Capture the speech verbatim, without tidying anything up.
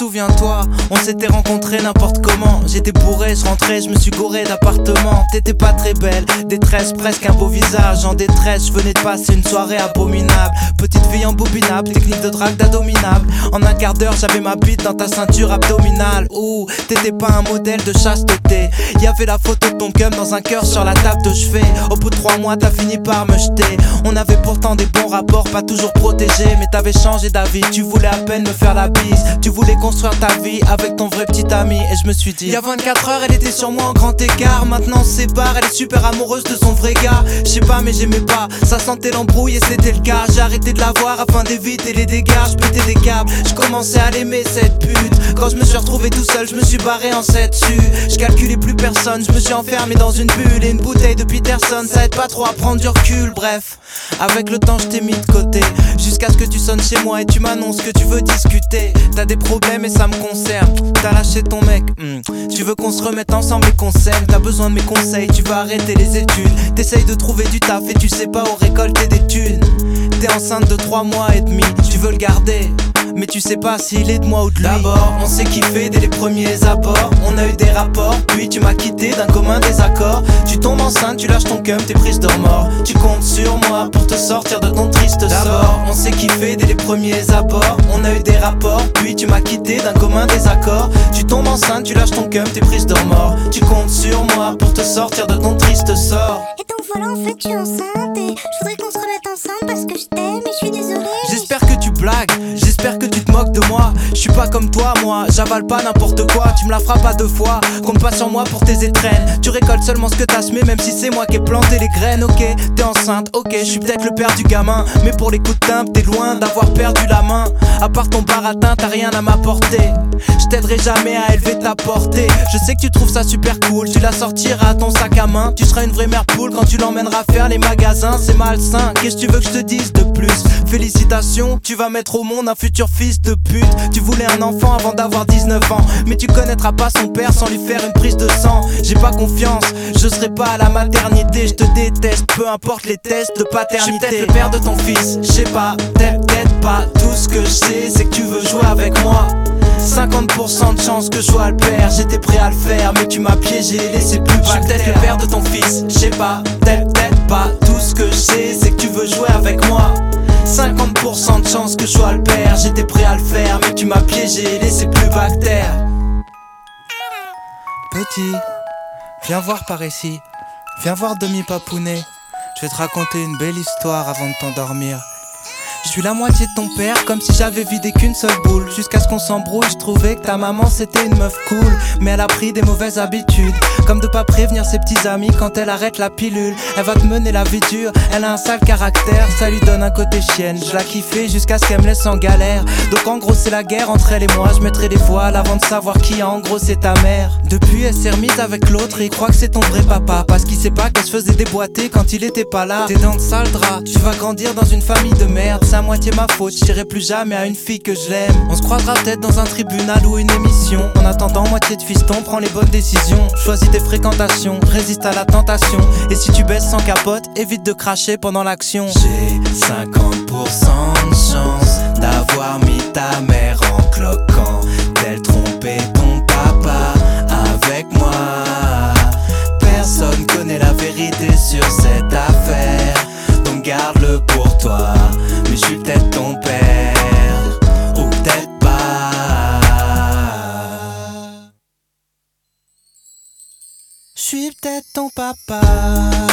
Souviens-toi, on s'était rencontrés n'importe comment. J'étais bourré, je rentrais, je me suis gouré d'appartement. T'étais pas très belle, détresse, presque un beau visage en détresse. Je venais de passer une soirée abominable. Petite fille embobinable, technique de drague d'adominable. En un quart d'heure, j'avais ma bite dans ta ceinture abdominale. Ouh, t'étais pas un modèle de chasteté. Y'avait la photo de ton cum dans un cœur sur la table de chevet. Au bout de trois mois, t'as fini par me jeter. On avait pourtant des bons rapports, pas toujours protégés. Mais t'avais changé d'avis, tu voulais à peine me faire la bise. Tu voulais construire ta vie avec ton vrai petit ami. Et je me suis dit, il y a vingt-quatre heures, elle était sur moi en grand écart. Maintenant on se sépare, elle est super amoureuse de son vrai gars. Je sais pas mais j'aimais pas, ça sentait l'embrouille et c'était le cas. J'ai arrêté de la voir afin d'éviter les dégâts. Je pétais des câbles, je commençais à l'aimer cette pute. Quand je me suis retrouvé tout seul, je me suis barré en sept dessus. Je calculais plus personne, je me suis enfermé dans une bulle. Et une bouteille de Peterson, ça aide pas trop à prendre du recul. Bref, avec le temps je t'ai mis de côté, jusqu'à ce que tu sonnes chez moi et tu m'annonces que tu veux discuter. T'as des problèmes et ça me concerne. T'as lâché ton mec, hmm. Tu veux qu'on se remette ensemble et qu'on s'aime. T'as besoin de mes conseils, tu vas arrêter les études. T'essayes de trouver du taf et tu sais pas où récolter des thunes. T'es enceinte de trois mois et demi, tu veux le garder, mais tu sais pas s'il est de moi ou de lui. D'abord, on s'est kiffé dès les premiers abords. On a eu des rapports, puis tu m'as quitté d'un commun désaccord. Tu tombes enceinte, tu lâches ton cum, t'es prise de remords. Tu comptes sur moi pour te sortir de ton triste sort. D'abord, on s'est kiffé dès les premiers abords. On a eu des rapports, puis tu m'as quitté d'un commun désaccord. Tu tombes enceinte, tu lâches ton cum, t'es prise de remords. Tu comptes sur moi pour te sortir de ton triste sort. Et donc voilà, en fait, je suis enceinte et je voudrais qu'on se remette ensemble parce que je t'aime et je suis désolée. J'espère que tu blagues, j'espère que tu te moques de moi. Je suis pas comme toi, moi, j'avale pas n'importe quoi. Tu me la feras pas deux fois, compte pas sur moi pour tes étrennes. Tu récoltes seulement ce que t'as semé, même si c'est moi qui ai planté les graines. Ok, t'es enceinte, ok, je suis peut-être le père du gamin, mais pour les coups de timbre, t'es loin d'avoir perdu la main. À part ton baratin, t'as rien à m'apporter. Je t'aiderai jamais à élever ta portée. Je sais que tu trouves ça super cool, tu la sortiras à ton sac à main. Tu seras une vraie mère poule quand tu l'emmèneras faire les magasins. C'est malsain, qu'est-ce que tu veux que je te dise de plus? Félicitations, tu vas mettre au monde un futur fils de pute. Tu voulais un enfant avant d'avoir dix-neuf ans, mais tu connaîtras pas son père sans lui faire une prise de sang. J'ai pas confiance, je serai pas à la maternité. Je te déteste, peu importe les tests de paternité. Je suis peut-être le père de ton fils, je sais pas, peut-être pas. Tout ce que je sais c'est que tu veux jouer avec moi. Cinquante pour cent de chance que je sois le père. J'étais prêt à le faire mais tu m'as piégé, laissé plus bas. Je suis peut-être le père de ton fils, je sais pas, peut-être pas. Tout ce que je sais c'est que tu veux jouer avec moi. Cinquante pour cent de chance que je sois le père. J'étais prêt à le faire mais tu m'as piégé, laissé plus bactère. Petit, viens voir par ici. Viens voir demi-papounet. Je vais te raconter une belle histoire avant de t'endormir. Je suis la moitié de ton père, comme si j'avais vidé qu'une seule boule. Jusqu'à ce qu'on s'embrouille, je trouvais que ta maman c'était une meuf cool. Mais elle a pris des mauvaises habitudes, comme de pas prévenir ses petits amis quand elle arrête la pilule. Elle va te mener la vie dure, elle a un sale caractère. Ça lui donne un côté chienne, je la kiffais jusqu'à ce qu'elle me laisse en galère. Donc en gros c'est la guerre entre elle et moi. Je mettrai des voiles avant de savoir qui en gros c'est ta mère. Depuis elle s'est remise avec l'autre et il croit que c'est ton vrai papa, parce qu'il sait pas qu'elle se faisait déboîter quand il était pas là. T'es dans le sale drap, tu vas grandir dans une famille de merde. C'est à moitié ma faute, je dirai plus jamais à une fille que je l'aime. On se croisera peut-être dans un tribunal ou une émission. En attendant, moitié de fiston, prends les bonnes décisions. Choisis tes fréquentations, résiste à la tentation. Et si tu baisses sans capote, évite de cracher pendant l'action. J'ai cinquante pour cent de chance d'avoir mis ta mère en cloquant, tel tromper ton papa avec moi. Personne connaît la vérité sur cette affaire, donc garde-le pour toi. Mais je suis peut-être ton père, ou peut-être pas. Je suis peut-être ton papa.